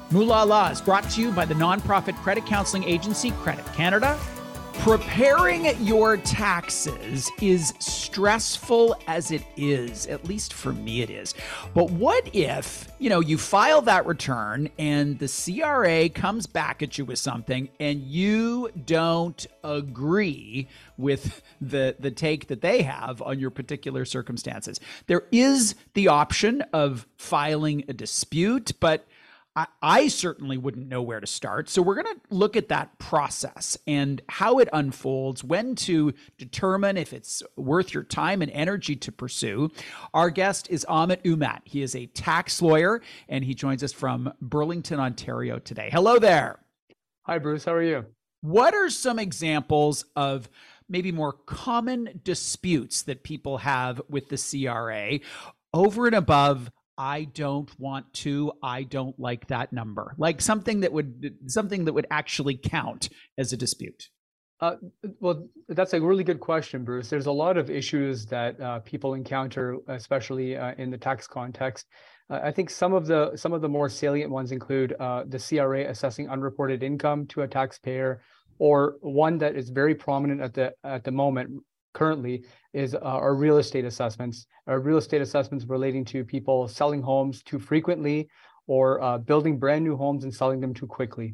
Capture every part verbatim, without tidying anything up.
Moolah Law is brought to you by the nonprofit credit counseling agency Credit Canada. Preparing your taxes is stressful as it is, at least for me it is. But what if, you know, you file that return and the C R A comes back at you with something and you don't agree with the, the take that they have on your particular circumstances? There is the option of filing a dispute, but I, I certainly wouldn't know where to start. So we're going to look at that process and how it unfolds, when to determine if it's worth your time and energy to pursue. Our guest is Amit Umat. He is a tax lawyer, and he joins us from Burlington, Ontario today. Hello there. Hi, Bruce. How are you? What are some examples of maybe more common disputes that people have with the C R A over and above I don't want to, I don't like that number, like something that would something that would actually count as a dispute? Uh, well, that's a really good question, Bruce. There's a lot of issues that uh, people encounter, especially uh, in the tax context. Uh, I think some of the some of the more salient ones include uh, the C R A assessing unreported income to a taxpayer, or one that is very prominent at the at the moment currently is uh, our real estate assessments, our real estate assessments relating to people selling homes too frequently or uh, building brand new homes and selling them too quickly.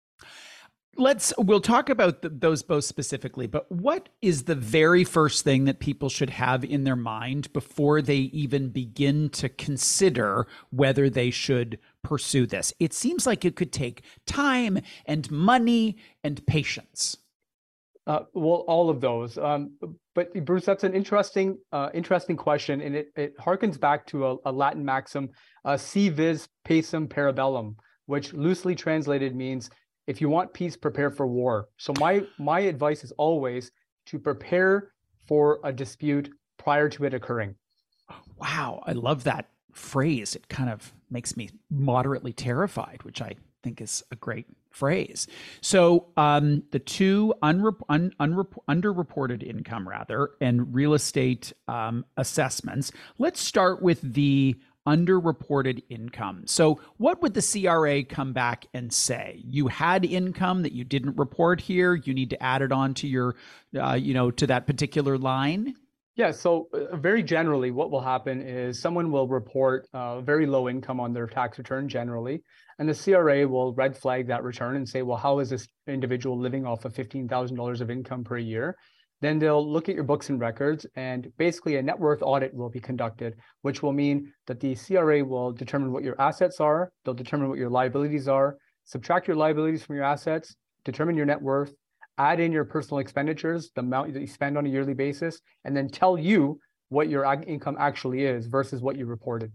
Let's, we'll talk about the, those both specifically, but what is the very first thing that people should have in their mind before they even begin to consider whether they should pursue this? It seems like it could take time and money and patience. Uh, well, all of those. Um, but Bruce, that's an interesting, uh, interesting question, and it, it harkens back to a, a Latin maxim, uh, "Si vis pacem para bellum," which loosely translated means, "If you want peace, prepare for war." So my my advice is always to prepare for a dispute prior to it occurring. Wow, I love that phrase. It kind of makes me moderately terrified, which I think is a great phrase. So um, the two unrep- un- unrep- underreported income, rather, and real estate um, assessments. Let's start with the underreported income. So what would the C R A come back and say? You had income that you didn't report here. You need to add it on to your, uh, you know, to that particular line. Yeah, so uh, very generally, what will happen is someone will report uh, very low income on their tax return generally, and the C R A will red flag that return and say, well, how is this individual living off of fifteen thousand dollars of income per year? Then they'll look at your books and records, and basically a net worth audit will be conducted, which will mean that the C R A will determine what your assets are, they'll determine what your liabilities are, subtract your liabilities from your assets, determine your net worth, add in your personal expenditures, the amount that you spend on a yearly basis, and then tell you what your income actually is versus what you reported.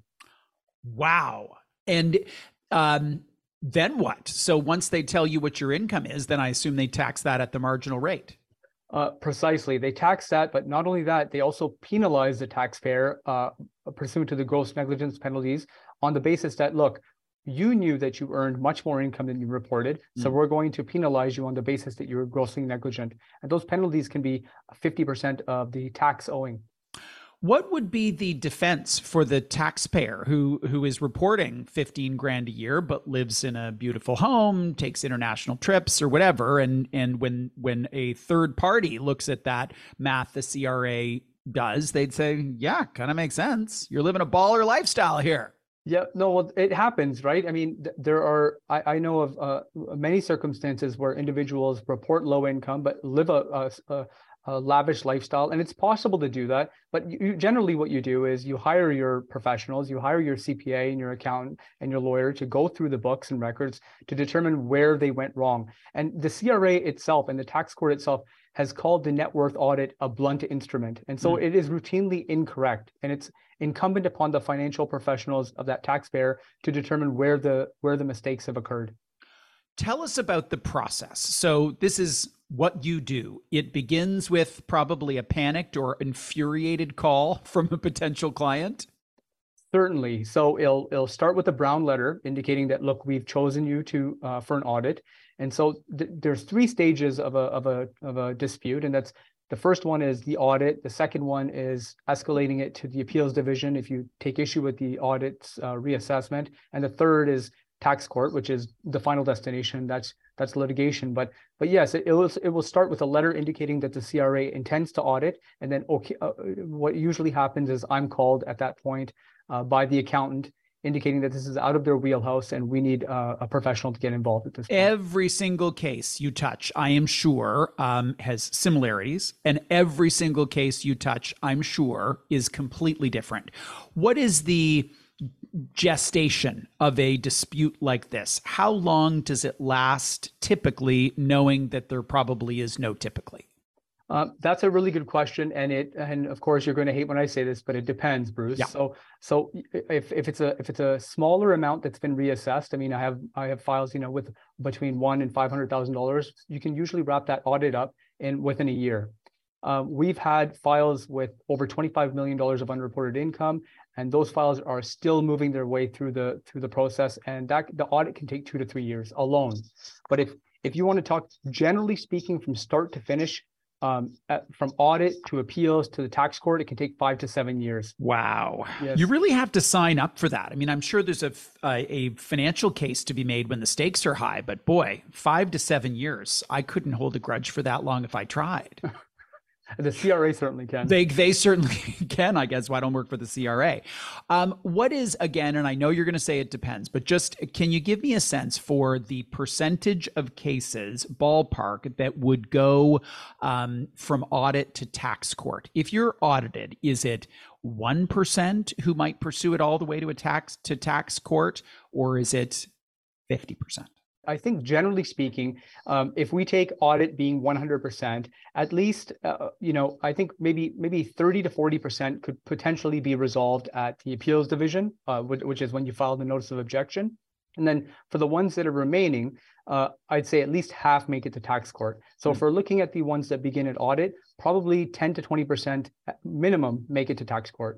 Wow. And um, then what? So once they tell you what your income is, then I assume they tax that at the marginal rate. Uh, precisely. They tax that, but not only that, they also penalize the taxpayer uh, pursuant to the gross negligence penalties on the basis that, look, you knew that you earned much more income than you reported, so mm. we're going to penalize you on the basis that you were grossly negligent. And those penalties can be fifty percent of the tax owing. What would be the defense for the taxpayer who who is reporting fifteen grand a year, but lives in a beautiful home, takes international trips or whatever, and and when when a third party looks at that math the C R A does, they'd say, yeah, kind of makes sense. You're living a baller lifestyle here. Yeah, no, well, it happens, right? I mean, th- there are, I, I know of uh, many circumstances where individuals report low income, but live a, a, a lavish lifestyle. And it's possible to do that. But you, generally what you do is you hire your professionals, you hire your C P A and your accountant and your lawyer to go through the books and records to determine where they went wrong. And the C R A itself and the tax court itself has called the net worth audit a blunt instrument. And so mm. it is routinely incorrect. And it's incumbent upon the financial professionals of that taxpayer to determine where the where the mistakes have occurred. Tell us about the process. So this is what you do. It begins with probably a panicked or infuriated call from a potential client. Certainly. So it'll it'll start with a brown letter indicating that, look, we've chosen you to uh, for an audit. And so th- there's three stages of a of a of a dispute, and that's the first one is the audit. The second one is escalating it to the appeals division if you take issue with the audit's uh, reassessment, and the third is tax court, which is the final destination. That's that's litigation. But but yes, it, it will it will start with a letter indicating that the C R A intends to audit, and then okay, uh, what usually happens is I'm called at that point uh, by the accountant, indicating that this is out of their wheelhouse and we need uh, a professional to get involved at this point. Every single case you touch, I am sure, um, has similarities, and every single case you touch, I'm sure, is completely different. What is the gestation of a dispute like this? How long does it last typically, knowing that there probably is no typically? Uh, that's a really good question, and it and of course you're going to hate when I say this, but it depends, Bruce. Yeah. So so if if it's a if it's a smaller amount that's been reassessed, I mean, I have I have files, you know, with between one and five hundred thousand dollars. You can usually wrap that audit up in within a year. Um, we've had files with over twenty-five million dollars of unreported income, and those files are still moving their way through the through the process, and that the audit can take two to three years alone. But if if you want to talk generally speaking from start to finish, Um, at, from audit to appeals to the tax court, it can take five to seven years. Wow. Yes. You really have to sign up for that. I mean, I'm sure there's a, a, a financial case to be made when the stakes are high, but boy, five to seven years, I couldn't hold a grudge for that long if I tried. The C R A certainly can. They they certainly can, I guess. Why don't work for the C R A? Um, what is, again, and I know you're going to say it depends, but just can you give me a sense for the percentage of cases, ballpark, that would go um, from audit to tax court? If you're audited, is it one percent who might pursue it all the way to a tax to tax court, or is it fifty percent? I think generally speaking, um, if we take audit being one hundred percent, at least, uh, you know, I think maybe maybe thirty to forty percent could potentially be resolved at the appeals division, uh, which, which is when you file the notice of objection. And then for the ones that are remaining, uh, I'd say at least half make it to tax court. So mm-hmm. if we're looking at the ones that begin at audit, probably ten to twenty percent minimum make it to tax court.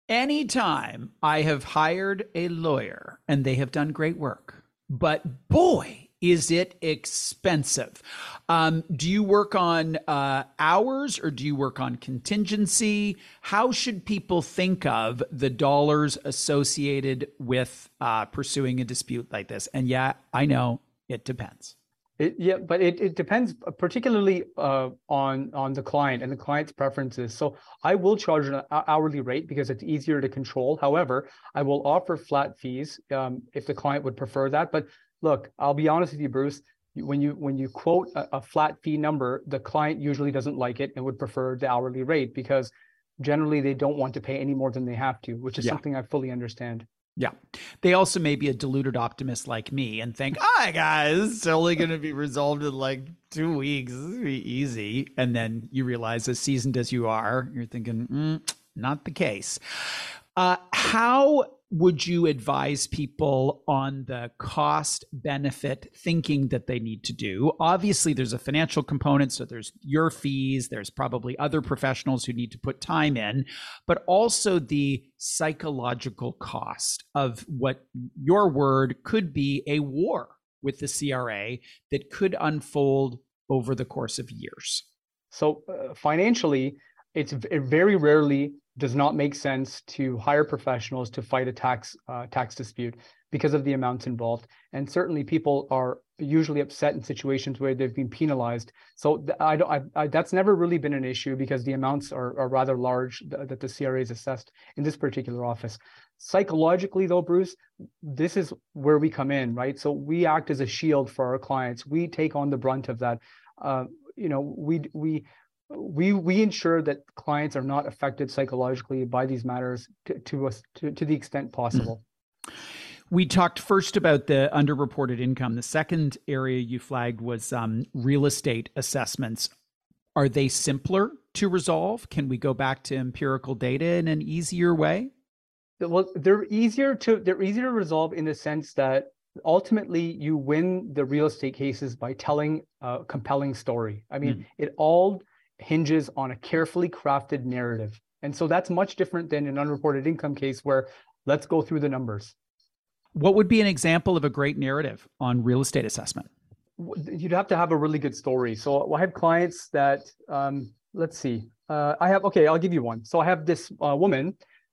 Anytime I have hired a lawyer and they have done great work, but boy, is it expensive. Um, do you work on uh, hours or do you work on contingency? How should people think of the dollars associated with uh, pursuing a dispute like this? And yeah, I know it depends. It, yeah, but it, it depends particularly uh, on, on the client and the client's preferences. So I will charge an hourly rate because it's easier to control. However, I will offer flat fees um, if the client would prefer that. But look, I'll be honest with you, Bruce, when you when you quote a, a flat fee number, the client usually doesn't like it and would prefer the hourly rate because generally they don't want to pay any more than they have to, which is yeah. something I fully understand. Yeah. They also may be a deluded optimist like me and think, hi, guys, it's only going to be resolved in like two weeks. This will be easy. And then you realize, as seasoned as you are, you're thinking, mm, not the case. Uh, how would you advise people on the cost benefit thinking that they need to do? Obviously, there's a financial component. So there's your fees. There's probably other professionals who need to put time in, but also the psychological cost of what your word could be a war with the C R A that could unfold over the course of years. So uh, financially, it's it very rarely does not make sense to hire professionals to fight a tax uh, tax dispute because of the amounts involved. And certainly people are usually upset in situations where they've been penalized. So th- I don't, I, I, that's never really been an issue because the amounts are, are rather large th- that the C R A is assessed in this particular office. Psychologically though, Bruce, this is where we come in, right? So we act as a shield for our clients. We take on the brunt of that. Uh, you know, we, we, We we ensure that clients are not affected psychologically by these matters to, to us to, to the extent possible. We talked first about the underreported income. The second area you flagged was um, real estate assessments. Are they simpler to resolve? Can we go back to empirical data in an easier way? Well, they're easier to they're easier to resolve in the sense that ultimately you win the real estate cases by telling a compelling story. I mean, mm. it all hinges on a carefully crafted narrative. And so that's much different than an unreported income case where let's go through the numbers. What would be an example of a great narrative on real estate assessment? You'd have to have a really good story. So I have clients that, um, let's see, uh, I have, okay, I'll give you one. So I have this uh, woman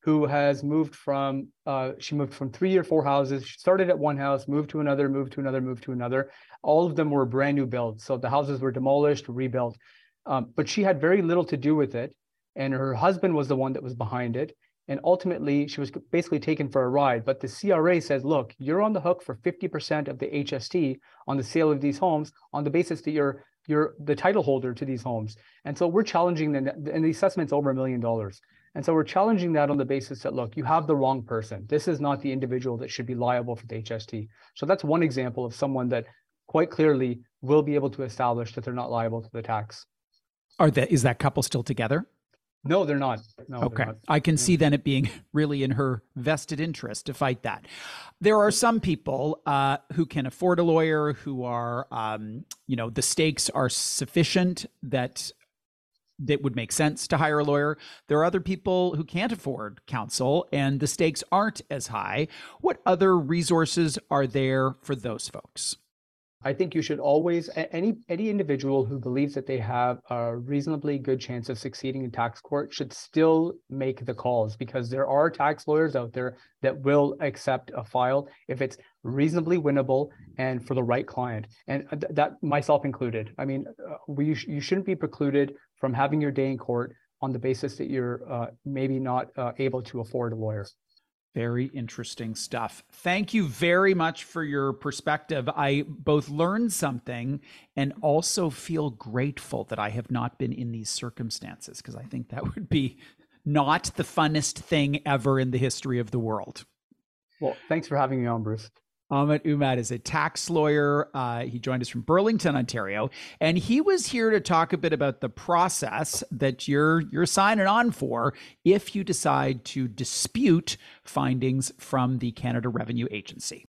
who has moved from, uh, she moved from three or four houses. She started at one house, moved to another, moved to another, moved to another. All of them were brand new builds. So the houses were demolished, rebuilt. Um, but she had very little to do with it. And her husband was the one that was behind it. And ultimately, she was basically taken for a ride. But the C R A says, look, you're on the hook for fifty percent of the H S T on the sale of these homes on the basis that you're you're the title holder to these homes. And so we're challenging them, and the assessment's over a million dollars. And so we're challenging that on the basis that, look, you have the wrong person. This is not the individual that should be liable for the H S T. So that's one example of someone that quite clearly will be able to establish that they're not liable to the tax. Are that, is that couple still together? No, they're not. No, okay. Not. I can see then it being really in her vested interest to fight that. There are some people uh, who can afford a lawyer, who are, um, you know, the stakes are sufficient that that would make sense to hire a lawyer. There are other people who can't afford counsel and the stakes aren't as high. What other resources are there for those folks? I think you should always, any any individual who believes that they have a reasonably good chance of succeeding in tax court should still make the calls, because there are tax lawyers out there that will accept a file if it's reasonably winnable and for the right client. And th- that myself included. I mean, uh, we sh- you shouldn't be precluded from having your day in court on the basis that you're uh, maybe not uh, able to afford a lawyer. Very interesting stuff. Thank you very much for your perspective. I both learned something and also feel grateful that I have not been in these circumstances, because I think that would be not the funnest thing ever in the history of the world. Well, thanks for having me on, Bruce. Amit Umad is a tax lawyer. Uh, he joined us from Burlington, Ontario, and he was here to talk a bit about the process that you're you're signing on for if you decide to dispute findings from the Canada Revenue Agency.